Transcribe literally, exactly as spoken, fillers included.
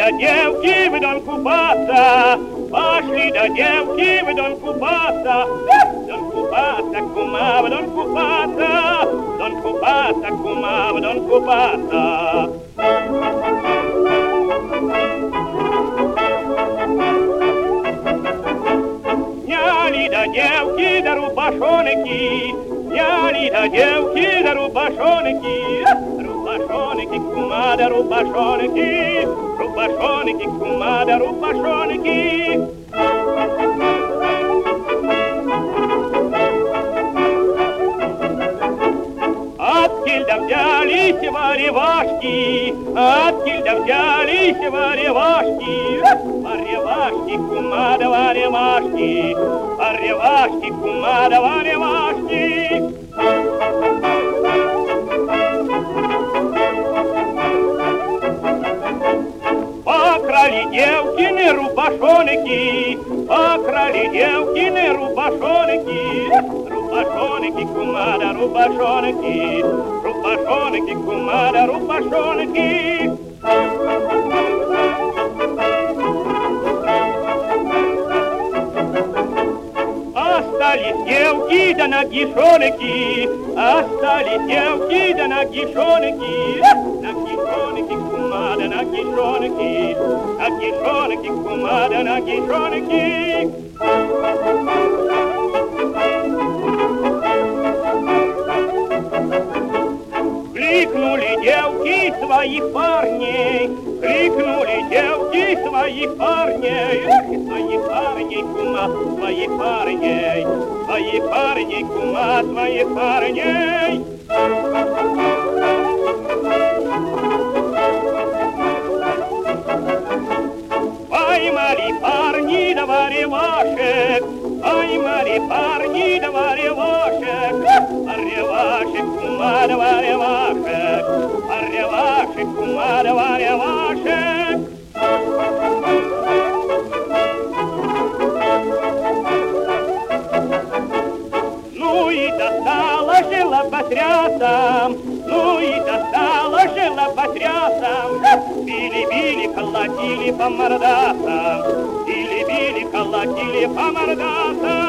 до девки в дон купаться, пошли до девки в дон купаться, в дон купаться, кума, в дон купаться, в дон купаться, кума, в дон купаться. Сняли до девки до рубашонки, сняли до девки до рубашонки, рубашонки, кума, до рубашонки, рубашонки, кума, до рубашонки. Откильда взялись варевашки, откильда взялись варевашки, варевашки, кума, да варевашки, варевашки, кума, да варевашки. Покрали девкины рубашонки, покрали девкины рубашонки, рубашонки, кума, да рубашонки, рубашонки, кума, да рубашонки. Остались девки да нагишонки, остались девки да нагишонки, нагишонки, кума, да нагишонки, нагишонки, кума, да нагишонки. Кликнули девки своих парней, кликнули девки своих парней, своих парней, кума, своих парней, своих парней, кума, своих парней. Поймали парни да варевашек, поймали парни да варевашек, варевашек, кума, да варевашек, варевашек, кума, да варевашек. Ну и достала же лопатрясам, ну и достала же лопатрясам, били-били, колотили по мордасам, били-били, колотили по мордасам.